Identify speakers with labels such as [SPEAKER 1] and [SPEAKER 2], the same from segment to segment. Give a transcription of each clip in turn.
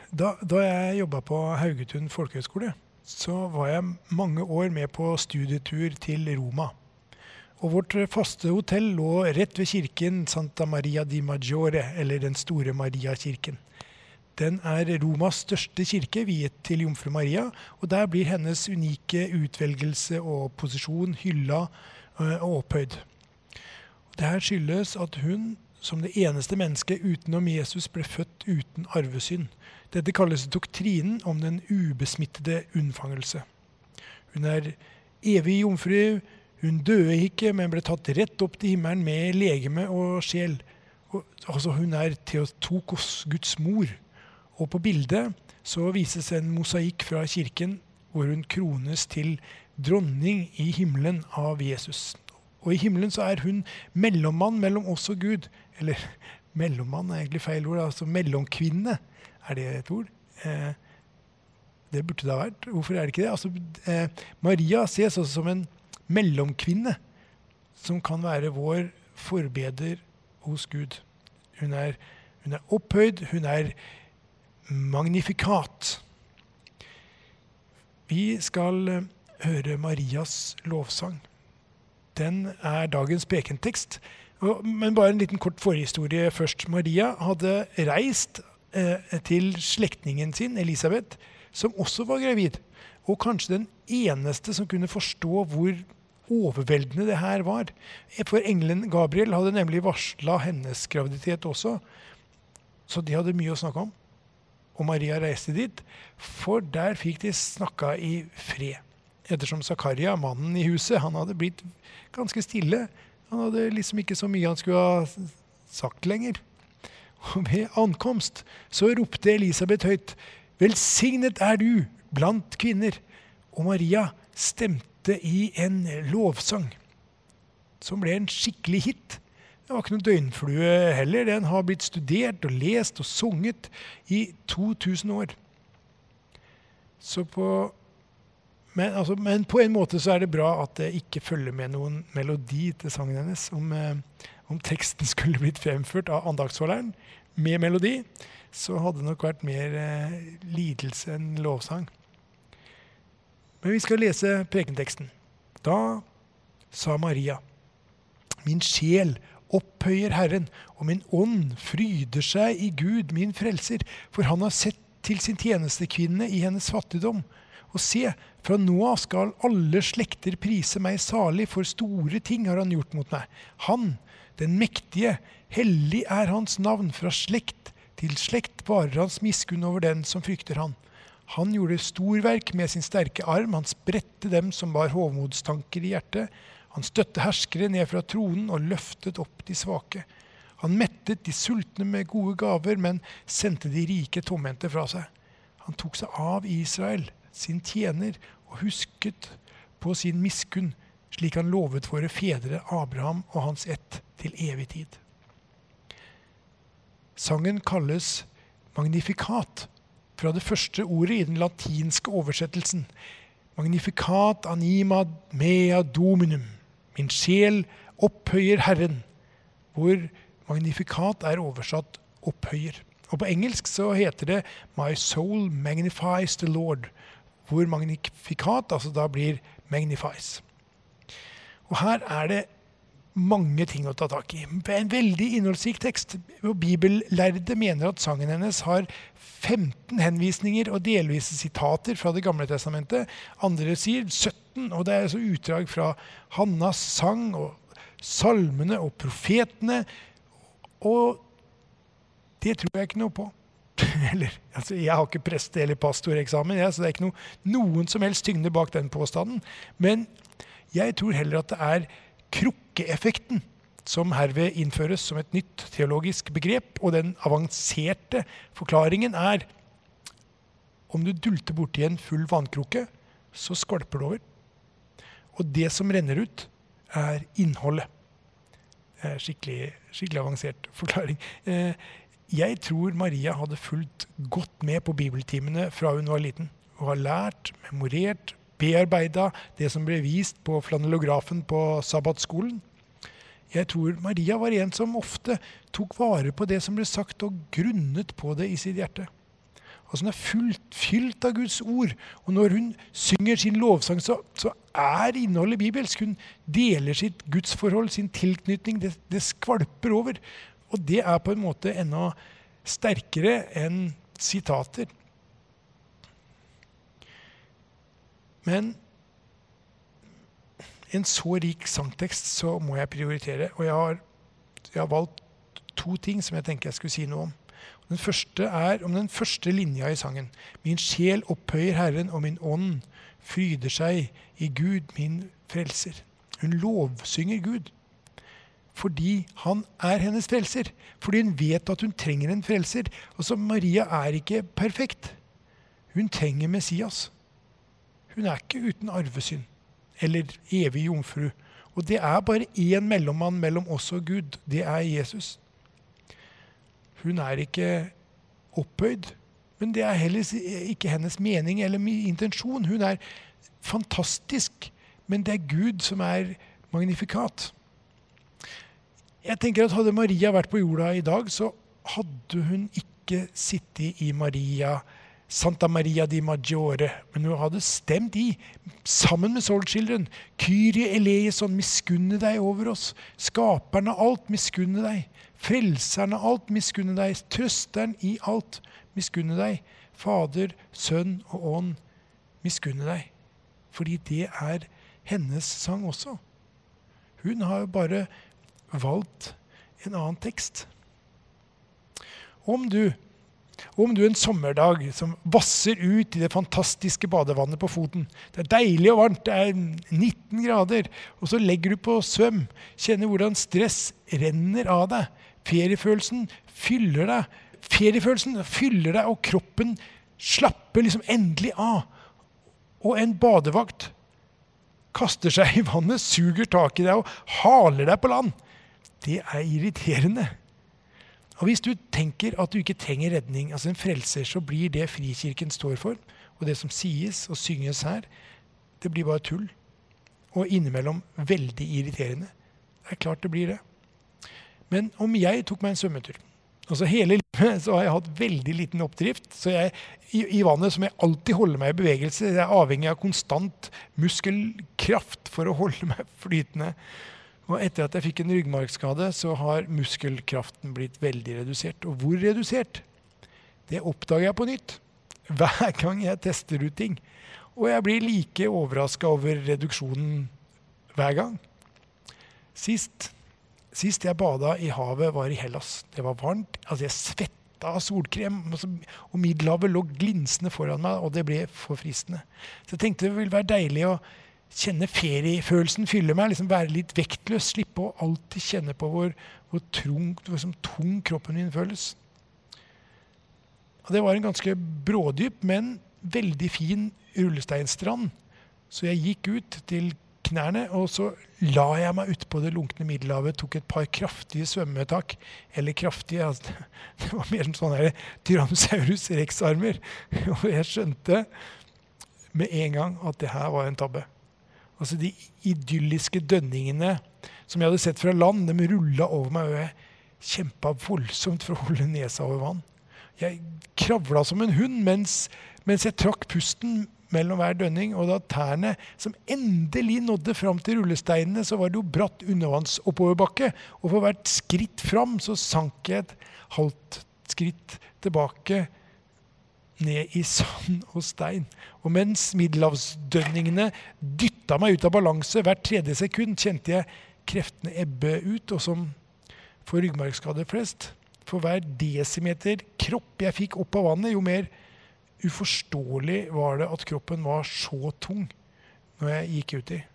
[SPEAKER 1] Da jeg jobbet på Haugetun Folkehøgskole, så var jeg mange år med på studietur til Roma. Og vårt faste hotell lå rett ved kirken Santa Maria di Maggiore, eller den store Maria-kirken. Den er Romas største kirke, viet til Jomfru Maria, og der blir hennes unike utvelgelse og posisjon hylla og opphøyd. Det her skyldes at hun, som det eneste mennesket utenom Jesus, ble født uten arvesynd. Dette kalles doktrinen om den ubesmittede unnfangelse. Hun er evig jomfru, hun døde ikke, men ble tatt rett opp til himmelen med legeme og sjel. Hun er Theotokos, Guds mor. Og på bildet så vises en mosaikk fra kirken, hvor hun krones til dronning i himmelen av Jesus. Og i himmelen så er hun mellommann mellom oss og Gud. Eller mellommann er egentlig feil ord, altså mellomkvinne. Er det et ord? Det burde det ha vært. Hvorfor er det ikke det? Maria ses også som en mellomkvinne, som kan være vår forbeder hos Gud. Hun er opphøyd, hun er magnifikat. Vi skal høre Marias lovsang. Den er dagens prekentekst. Men bare en liten kort forhistorie først. Maria hadde reist til slektningen sin, Elisabeth, som også var gravid. Og kanskje den eneste som kunne forstå hvor overveldende det her var. For engelen Gabriel hadde nemlig varslet hennes graviditet også. Så de hadde mye å snakke om. Og Maria reiste dit, for der fikk de snakka i fred. Ettersom Zakaria, mannen i huset, han hadde blitt ganske stille. Han hadde liksom ikke så mye han skulle ha sagt lenger. Og ved ankomst så ropte Elisabeth høyt, «Velsignet er du blant kvinner!» Og Maria stemte i en lovsang, som ble en skikkelig hit. Det var ikke noen døgnflue heller. Den har blitt studert og lest og sunget i 2000 år. Men på en måte så er det bra at det ikke følger med noen melodi til sangen hennes. Om teksten skulle blitt fremført av andaktsholderen med melodi, så hadde det nok vært mer lidelse enn lovsang. Men vi skal lese prekenteksten. Da sa Maria, «Min sjel opphøyer Herren, og min ånd fryder seg i Gud, min frelser, for han har sett til sin tjenestekvinne i hennes fattigdom. Og se, fra nå av skal alle slekter prise meg salig, for store ting har han gjort mot meg. Han, den mektige, hellig er hans navn, fra slekt til slekt varer hans miskunn over den som frykter han. Han gjorde storverk med sin sterke arm, han spredte dem som bar hovmodstanker i hjertet. Han støtte herskere ned fra tronen og løftet opp de svake. Han mettet de sultne med gode gaver, men sendte de rike tomhendte fra seg. Han tok seg av Israel, sin tjener, og husket på sin miskunn, slik han lovet våre fedre Abraham og hans ett til evig tid. Sangen kalles Magnifikat, fra det første ordet i den latinske oversettelsen. Magnificat anima mea dominum. Min sjel opphøyer Herren, hvor magnifikat er oversatt opphøyer. Og på engelsk så heter det My soul magnifies the Lord, hvor magnifikat altså da blir magnifies. Og her er det mange ting å ta tak i. En veldig innholdsrik tekst. Bibellærde mener at sangen hennes har 15 henvisninger og delvise sitater fra det gamle testamentet. Andre sier 17, og det er altså utdrag fra Hannas sang og salmene og profetene. Og det tror jeg ikke noe på. Jeg har ikke preste- eller pastoreksamen, så det er ikke noen som helst tyngde bak den påstanden. Men jeg tror heller at det er krukkeeffekten som herved innføres som et nytt teologisk begrep, og den avanserte forklaringen er om du dulter bort i en full vannkrukke, så skvalper det over. Og det som renner ut er innholdet. Det er skikkelig avansert forklaring. Jeg tror Maria hadde fulgt godt med på bibeltimene fra hun var liten, og har lært, memorert, bearbeidet det som ble vist på flanellografen på sabbatskolen. Jeg tror Maria var en som ofte tok vare på det som ble sagt og grunnet på det i sitt hjerte. Altså hun er fylt av Guds ord. Og når hun synger sin lovsang, så er innholdet bibelsk. Hun deler sitt gudsforhold, sin tilknytning. Det skvalper over. Og det er på en måte enda sterkere enn sitater. Men en så rik sangtekst så må jeg prioritere. Og jeg har valgt 2 ting som jeg tenker jeg skulle si noe om. Den første er om den første linja i sangen. Min sjel opphøyer Herren, og min ånd fryder seg i Gud, min frelser. Hun lovsynger Gud fordi han er hennes frelser. Fordi hun vet at hun trenger en frelser. Altså, Maria er ikke perfekt. Hun trenger Messias. Hun er ikke uten arvesynd eller evig jomfru. Og det er bare én mellommann mellom oss og Gud. Det er Jesus. Hun er ikke opphøyd, men det er heller ikke hennes mening eller intensjon. Hun er fantastisk, men det er Gud som er magnifikat. Jeg tenker at hadde Maria vært på jorda i dag, så hadde hun ikke sittet i Santa Maria di Maggiore, men hun hadde stemt sammen med Soul-children. Kyrie eleison, miskunne deg over oss. Skaperen av alt, miskunne deg. Frelseren av alt, miskunne deg. Trøsteren i alt, miskunne deg. Fader, sønn og ånd, miskunne deg. Fordi det er hennes sang også. Hun har jo bare valgt en annen tekst. Om du en sommerdag som vasser ut i det fantastiske badevannet på foten, det er deilig og varmt, det er 19 grader, og så legger du på svøm, kjenner hvordan stress renner av deg, feriefølelsen fyller deg, og kroppen slapper liksom endelig av, og en badevakt kaster seg i vannet, suger tak i deg og haler deg på land. Det er irriterende. Og hvis du tenker at du ikke trenger redning, altså en frelser, så blir det Frikirken står for, og det som sies og synges her, det blir bare tull. Og innimellom veldig irriterende. Det er klart det blir det. Men om jeg tok meg en svømmetur, altså hele livet så har jeg hatt veldig liten oppdrift, så i vannet som jeg alltid holder meg i bevegelse, jeg er avhengig av konstant muskelkraft for å holde meg flytende. Og etter at jeg fikk en ryggmargskade, så har muskelkraften blitt veldig redusert. Og hvor redusert? Det oppdager jeg på nytt. Hver gang jeg tester ut ting. Og jeg blir like overrasket over reduksjonen hver gang. Sist jeg badet i havet var i Hellas. Det var varmt, altså jeg svettet av solkrem, og Middelhavet lå glinsende foran meg, og det ble for fristende. Så jeg tenkte det ville være deilig å kjenne feriefølelsen fylle meg, liksom være litt vektløs, slippe å alltid kjenne på hvor tung kroppen min føles. Og det var en ganske brådyp, men veldig fin rullesteinstrand. Så jeg gikk ut til knærne, og så la jeg meg ut på det lunkne Middelhavet, tok et par kraftige svømmetak, eller kraftige, altså, det var mer som sånne Tyrannosaurus rex-armer, og jeg skjønte med en gang at det her var en tabbe. Altså de idylliske dønningene som jeg hadde sett fra land, de rullet over meg, og jeg kjempet voldsomt for å holde nesa over vann. Jeg kravlet som en hund mens jeg trakk pusten mellom hver dønning, og da tærne som endelig nådde fram til rullesteinene, så var det jo bratt undervanns oppoverbakke, og for hvert skritt fram så sank jeg et halvt skritt tilbake ned i sand og stein. Og mens middelhavsdønningene dyttet meg ut av balanse hvert 3. sekund, kjente jeg kreftene ebbe ut, og som for ryggmargskade flest, for hver desimeter kropp jeg fikk opp av vannet, jo mer uforståelig var det at kroppen var så tung når jeg gikk ut i.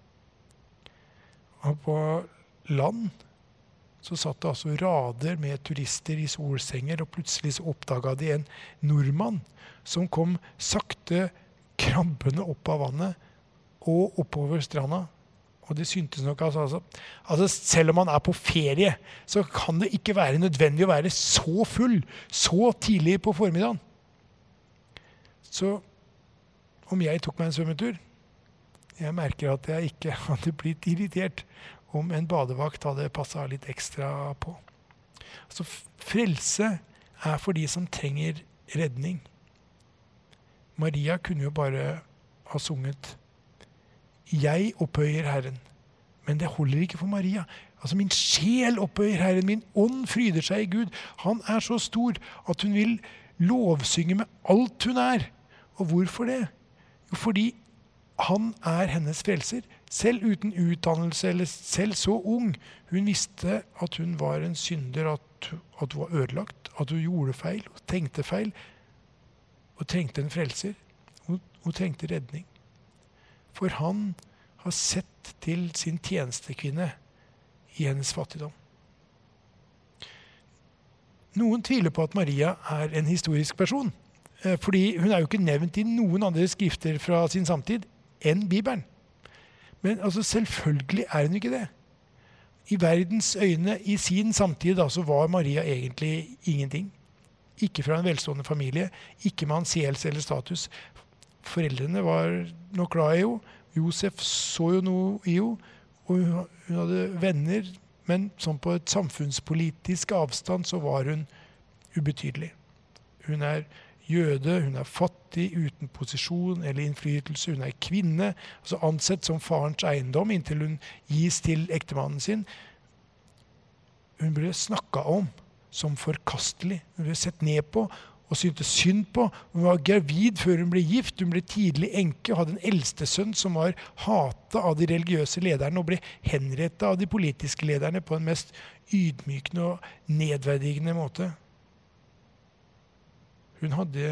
[SPEAKER 1] Og på land så satt det altså rader med turister i solsenger, og plutselig så oppdaget de en nordmann som kom sakte krabbende opp av vannet og oppover stranda. Og det syntes nok altså selv om man er på ferie, så kan det ikke være nødvendig å være så full, så tidlig på formiddagen. Så om jeg tok meg en svømmetur, jeg merker at jeg ikke hadde blitt irritert om en badevakt hadde passet litt ekstra på. Så frelse er for de som trenger redning. Maria kunne jo bare ha sunget «Jeg opphøyer Herren». Men det holder ikke for Maria. Altså, min sjel opphøyer Herren, min ånd fryder seg i Gud. Han er så stor at hun vil lovsynge med alt hun er. Og hvorfor det? Jo, fordi han er hennes frelser. Selv uten utdannelse, eller selv så ung. Hun visste at hun var en synder, at hun var ødelagt, at hun gjorde feil, og tenkte feil, og trengte en frelser. Hun trengte redning. For han har sett til sin tjenestekvinne i hennes fattigdom. Noen tviler på at Maria er en historisk person, fordi hun er jo ikke nevnt i noen andre skrifter fra sin samtid enn Bibelen. Men altså, selvfølgelig er hun ikke det. I verdens øyne, i sin samtid, da, så var Maria egentlig ingenting. Ikke fra en velstående familie, ikke med anseelse eller status. Foreldrene var nok glad i henne. Josef så jo noe i henne, og hun hadde venner, men sånn på et samfunnspolitisk avstand så var hun ubetydelig. Hun er jøde, hun er fattig, uten posisjon eller innflytelse, hun er kvinne, altså ansett som farens eiendom inntil hun gis til ektemannen sin. Hun ble snakket om som forkastelig, hun ble sett ned på og syntes synd på. Hun var gravid før hun ble gift, hun ble tidlig enke og hadde en eldste sønn som var hatet av de religiøse lederne og ble henrettet av de politiske lederne på en mest ydmykende og nedverdigende måte. Hun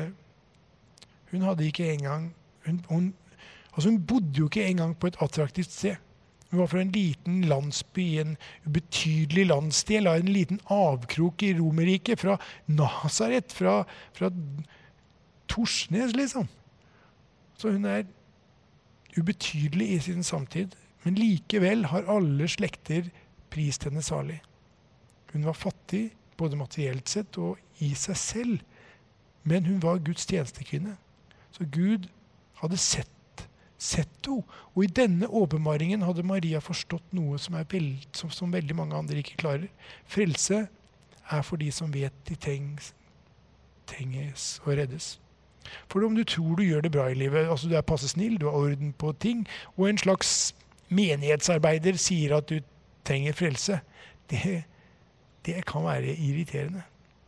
[SPEAKER 1] hadde ikke engang, hun bodde jo ikke engang på et attraktivt sted. Hun var fra en liten landsby i en ubetydelig landsdel, av en liten avkrok i Romerriket, fra Nazaret, fra Torsnes liksom. Så hun er ubetydelig i sin samtid, men likevel har alle slekter prist henne salig. Hun var fattig, både materielt sett og i seg selv, men hun var Guds tjenestekvinne. Så Gud hadde sett henne. Og i denne åpenbaringen hadde Maria forstått noe som veldig mange andre ikke klarer. Frelse er for de som vet de trenges og reddes. For om du tror du gjør det bra i livet, altså du er passe snill, du har orden på ting, og en slags menighetsarbeider sier at du trenger frelse, det kan være irriterende.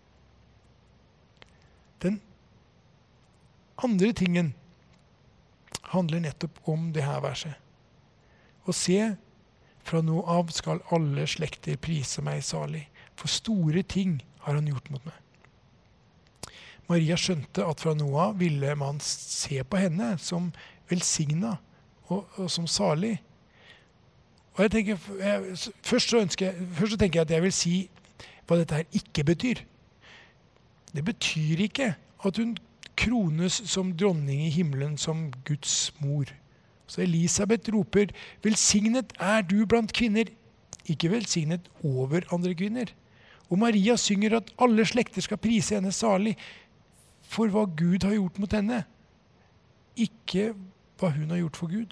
[SPEAKER 1] Den andre tingen handler nettopp om det her verset. Og se, fra nå av skal alle slekter prise meg salig, for store ting har han gjort mot meg. Maria skjønte at fra nå av ville man se på henne som velsignet og som salig. Og jeg tenker, først så tenker jeg at jeg vil si hva dette her ikke betyr. Det betyr ikke at hun krones som dronning i himmelen, som Guds mor. Så Elisabeth roper, velsignet er du blant kvinner, ikke velsignet over andre kvinner. Og Maria synger at alle slekter skal prise henne salig for hva Gud har gjort mot henne, ikke hva hun har gjort for Gud.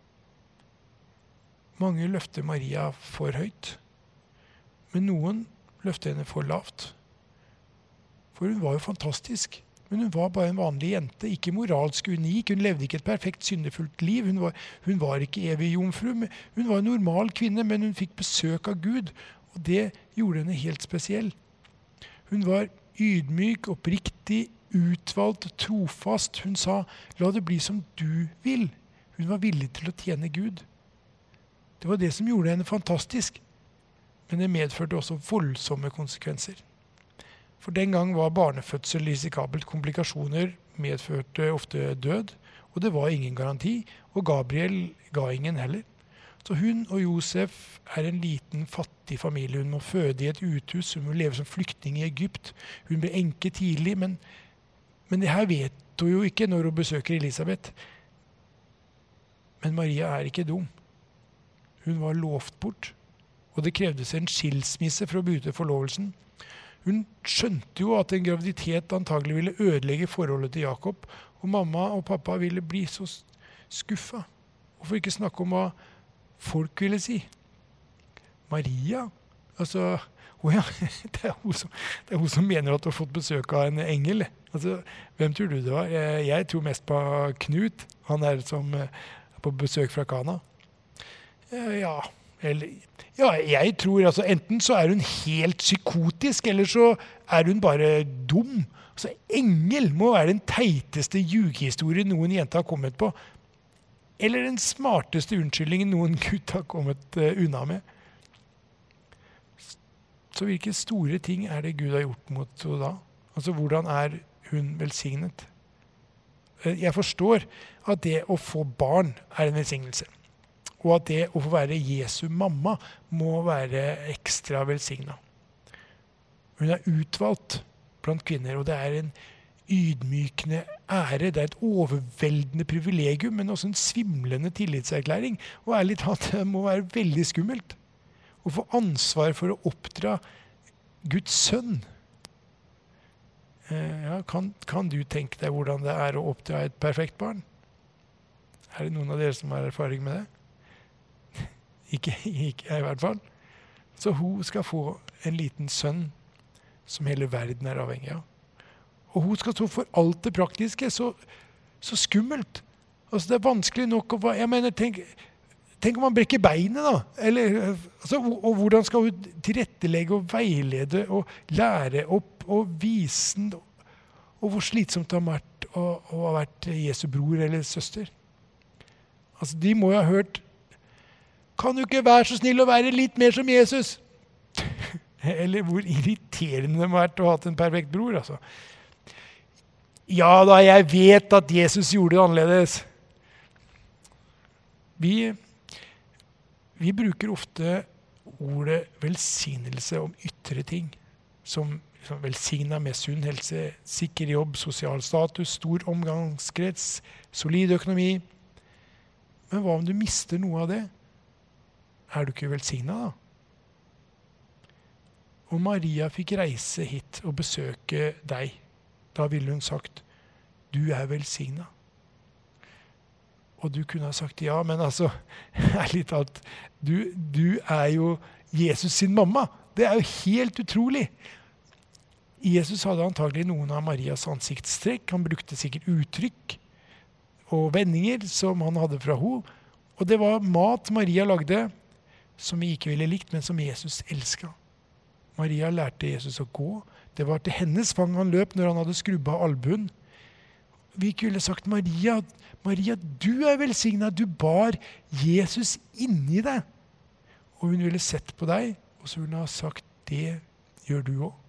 [SPEAKER 1] Mange løfter Maria for høyt, men noen løfter henne for lavt. For hun var jo fantastisk. Men hun var bare en vanlig jente, ikke moralsk unik. Hun levde ikke et perfekt syndefullt liv. Hun var ikke evig jomfru. Hun var en normal kvinne, men hun fikk besøk av Gud, og det gjorde henne helt spesiell. Hun var ydmyk, oppriktig, utvalgt, trofast. Hun sa, la det bli som du vil. Hun var villig til å tjene Gud. Det var det som gjorde henne fantastisk, men det medførte også voldsomme konsekvenser. For den gang var barnefødsel risikabelt. Komplikasjoner medførte ofte død, og det var ingen garanti, og Gabriel ga ingen heller. Så hun og Josef er en liten, fattig familie. Hun må føde i et uthus, hun må leve som flyktning i Egypt. Hun ble enke tidlig, men det her vet hun jo ikke når hun besøker Elisabeth. Men Maria er ikke dum. Hun var lovt bort, og det krevdes en skilsmisse for å bryte forlovelsen. Hun skjønte jo at en graviditet antagelig ville ødelegge forholdet til Jakob, og mamma og pappa ville bli så skuffet. Og for ikke snakke om hva folk ville si. Maria Altså, åja, det er hun som mener at du har fått besøk av en engel. Altså, hvem tror du det var? Jeg tror mest på Knut, han er som er på besøk fra Kana. Ja, jeg tror altså, enten så er hun helt psykotisk, eller så er hun bare dum. Altså, engel må være den teiteste ljugehistorien noen jente har kommet på. Eller den smarteste unnskyldningen noen gutt har kommet unna med. Så hvilke store ting er det Gud har gjort mot henne da? Altså, hvordan er hun velsignet? Jeg forstår at det å få barn er en velsignelse. Og at det å få være Jesu mamma må være ekstra velsignet. Hun er utvalgt blant kvinner, og det er en ydmykende ære. Det er et overveldende privilegium, men også en svimlende tillitserklæring. Og ærlig talt, det må være veldig skummelt å få ansvar for å oppdra Guds sønn. Ja, kan du tenke deg hvordan det er å oppdra et perfekt barn? Er det noen av dere som har erfaring med det? Ikke jeg i hvert fall. Så hun skal få en liten sønn som hele verden er avhengig av. Og hun skal stå for alt det praktiske. Så skummelt. Altså, det er vanskelig nok å... Jeg mener, tenk om man brekker beinet da. Eller, altså, og hvordan skal hun tilrettelegge og veilede og lære opp og vise den, og hvor slitsomt det har vært å ha vært Jesu bror eller søster. Altså, de må jo ha hørt, kan du ikke være så snill å være litt mer som Jesus? Eller hvor irriterende det må ha vært å ha hatt en perfekt bror, altså. Ja da, jeg vet at Jesus gjorde det annerledes. Vi bruker ofte ordet velsignelse om ytre ting, som velsigna med sunn helse, sikker jobb, sosial status, stor omgangskrets, solid økonomi. Men hva om du mister noe av det? Er du ikke velsigna da? Og Maria fikk reise hit og besøke deg. Da ville hun sagt, du er velsigna. Og du kunne ha sagt, ja, men altså, ærlig talt, du er jo Jesus sin mamma. Det er jo helt utrolig. Jesus hadde antagelig noen av Marias ansiktstrekk. Han brukte sikkert uttrykk og vendinger som han hadde fra henne. Og det var mat Maria lagde, som vi ikke ville likt, men som Jesus elsket. Maria lærte Jesus å gå. Det var til hennes fang han løp når han hadde skrubba albuen. Vi kunne sagt, Maria, du er velsignet. Du bar Jesus inni deg. Og hun ville sett på deg, og så ville hun ha sagt, det gjør du også.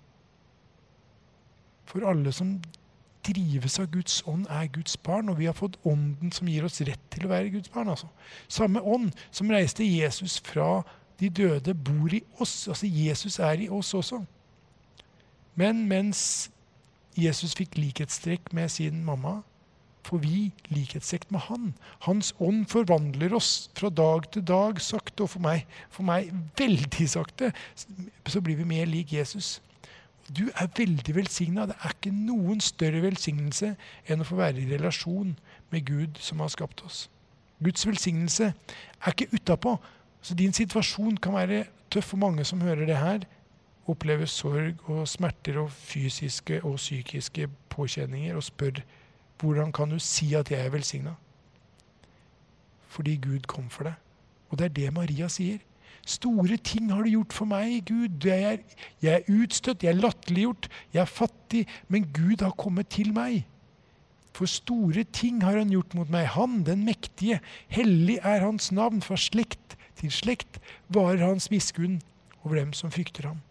[SPEAKER 1] For alle som drives av Guds ånd er Guds barn, og vi har fått ånden som gir oss rett til å være Guds barn. Altså. Samme ånd som reiste Jesus fra de døde bor i oss. Altså Jesus er i oss også. Men mens Jesus fikk likhetstrekk med sin mamma, får vi likhetstrekk med han. Hans ånd forvandler oss fra dag til dag, sakte, og for meg veldig sakte, så blir vi mer lik Jesus. Du er veldig velsignet. Det er ikke noen større velsignelse enn å få være i relasjon med Gud som har skapt oss. Guds velsignelse er ikke utenpå. Så din situasjon kan være tøff for mange som hører det her, opplever sorg og smerter og fysiske og psykiske påkjenninger og spør, hvordan kan du si at jeg er velsignet? Fordi Gud kom for deg. Og det er det Maria sier. Store ting har du gjort for meg, Gud. Jeg er utstøtt, jeg er latterliggjort, jeg er fattig, men Gud har kommet til meg. For store ting har han gjort mot meg. Han, den mektige, hellig er hans navn, fra slekt til slekt varer hans miskunn over dem som frykter ham.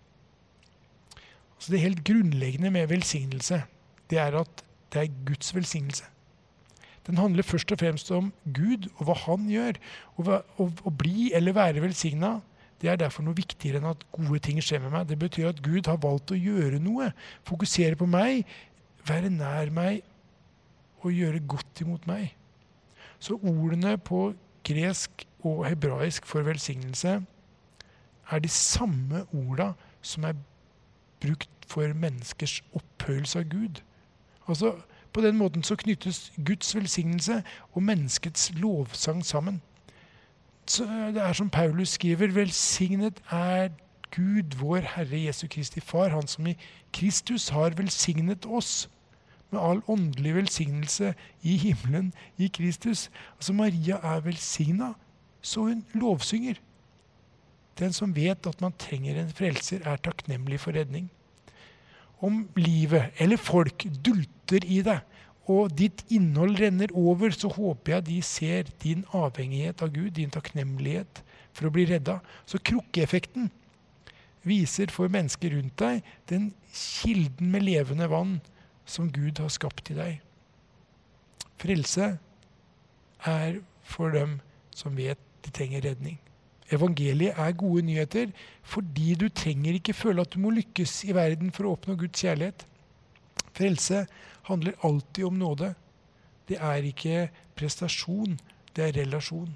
[SPEAKER 1] Så det helt grunnleggende med velsignelse, det er at det er Guds velsignelse. Den handler først og fremst om Gud og hva han gjør. Å bli eller være velsignet, det er derfor noe viktigere enn at gode ting skjer med meg. Det betyr at Gud har valgt å gjøre noe, fokusere på meg, være nær meg og gjøre godt imot meg. Så ordene på gresk og hebraisk for velsignelse er de samme ordene som er brukt for menneskers opphøyelse av Gud. Altså, på den måten så knyttes Guds velsignelse og menneskets lovsang sammen. Så det er som Paulus skriver, velsignet er Gud, vår Herre Jesu Kristi Far, han som i Kristus har velsignet oss med all åndelig velsignelse i himmelen i Kristus. Altså Maria velsignet, så hun lovsynger. Den som vet at man trenger en frelser, takknemlig for redning. Om livet eller folk dulter i deg, og ditt innhold renner over, så håper jeg de ser din avhengighet av Gud, din takknemlighet for å bli redda. Så krukkeeffekten viser for mennesker rundt deg den kilden med levende vann som Gud har skapt i deg. Frelse for dem som vet de trenger redning. Evangeliet gode nyheter fordi du trenger ikke føle at du må lykkes i verden for å oppnå Guds kjærlighet. Frelse handler alltid om nåde. Det ikke prestasjon, det relasjon.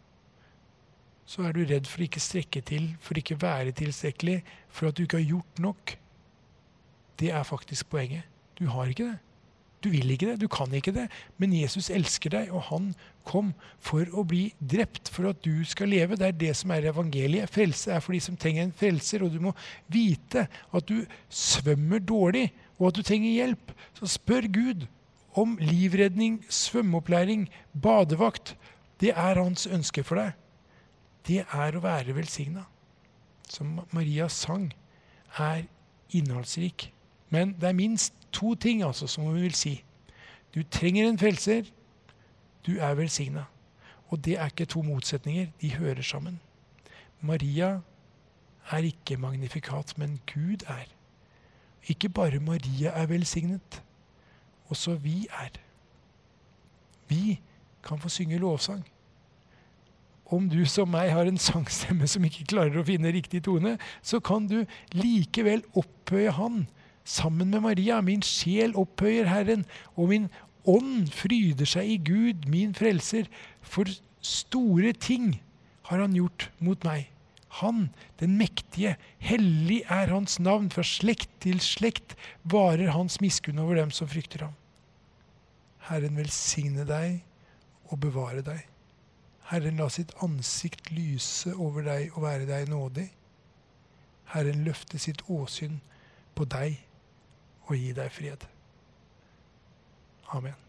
[SPEAKER 1] Så du redd for ikke strekke til, for ikke være tilstrekkelig, for at du ikke har gjort nok. Det faktisk poenget. Du har ikke det. Du vil ikke det, du kan ikke det, men Jesus elsker deg, og han kom for å bli drept, for at du skal leve. Det det som evangeliet. Frelse for de som trenger en frelser, og du må vite at du svømmer dårlig, og at du trenger hjelp. Så spør Gud om livredning, svømmeopplæring, badevakt. Det hans ønske for deg. Det å være velsignet. Som Marias sang innholdsrik. Men det minst 2 ting som hun vil si. Du trenger en frelser, du velsignet. Og det ikke 2 motsetninger, de hører sammen. Maria ikke magnifikat, men Gud Ikke bare Maria velsignet, også vi Vi kan få synge lovsang. Om du som meg har en sangstemme som ikke klarer å finne riktig tone, så kan du likevel opphøye han sammen med Maria. Min sjel opphøyer Herren, og min ånd fryder seg i Gud, min frelser. For store ting har han gjort mot meg. Han, den mektige, hellig hans navn. Fra slekt til slekt varer hans miskunn over dem som frykter ham. Herren velsigne deg og bevare deg. Herren la sitt ansikt lyse over deg og være deg nådig. Herren løfte sitt åsyn på deg og gi deg fred. Amen.